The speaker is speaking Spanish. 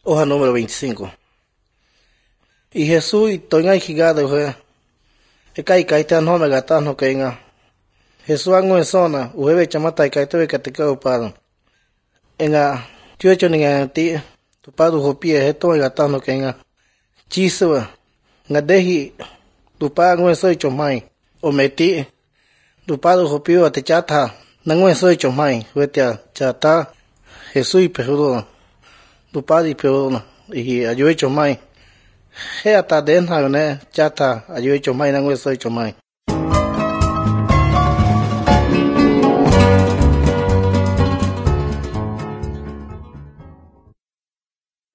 Hoja número 25. Y Jesús y toña y gigado fue. E kai kai tan no me gata no kenga. Jesús ango en zona, uebe chamata y kai te katika upado. Enga tío hecho ninga ti tu padu hopie esto y gata no kenga. Chisua. Nga dehi tu pa ango en soy chomai. O meti tu padu hopio ate chata. Nango en soy chomai. Wetia chata Jesús y pejudo. Tu padre pejudo. Y ayude chomai. He ata den ha ne chata ayude chomai nango en soy chomai.